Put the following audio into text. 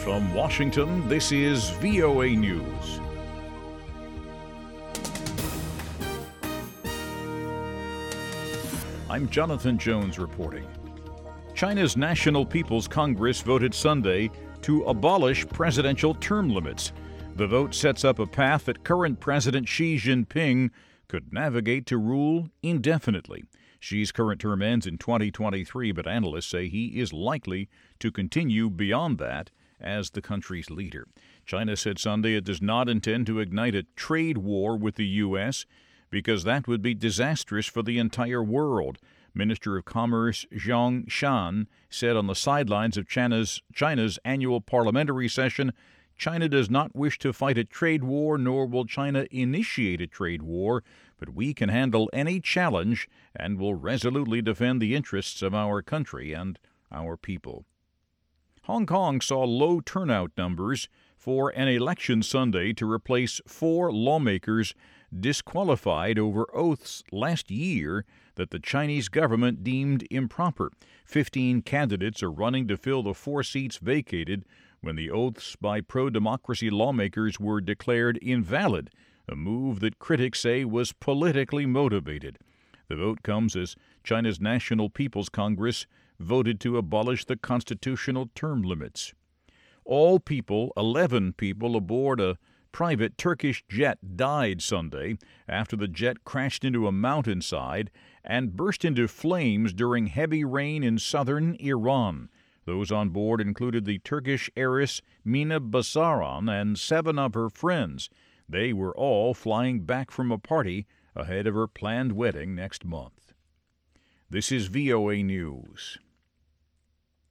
From Washington, this is VOA News. I'm Jonathan Jones reporting. China's National People's Congress voted Sunday to abolish presidential term limits. The vote sets up a path that current President Xi Jinping could navigate to rule indefinitely. Xi's current term ends in 2023, but analysts say he is likely to continue beyond that as the country's leader. China said Sunday it does not intend to ignite a trade war with the U.S. because that would be disastrous for the entire world. Minister of Commerce Zhang Shan said on the sidelines of China's annual parliamentary session, China does not wish to fight a trade war, nor will China initiate a trade war, but we can handle any challenge and will resolutely defend the interests of our country and our people. Hong Kong saw low turnout numbers for an election Sunday to replace 4 lawmakers disqualified over oaths last year that the Chinese government deemed improper. 15 candidates are running to fill the 4 seats vacated when the oaths by pro-democracy lawmakers were declared invalid, a move that critics say was politically motivated. The vote comes as China's National People's Congress voted to abolish the constitutional term limits. 11 people aboard a private Turkish jet died Sunday after the jet crashed into a mountainside and burst into flames during heavy rain in southern Iran. Those on board included the Turkish heiress Mina Basaran and 7 of her friends. They were all flying back from a party ahead of her planned wedding next month. This is VOA News.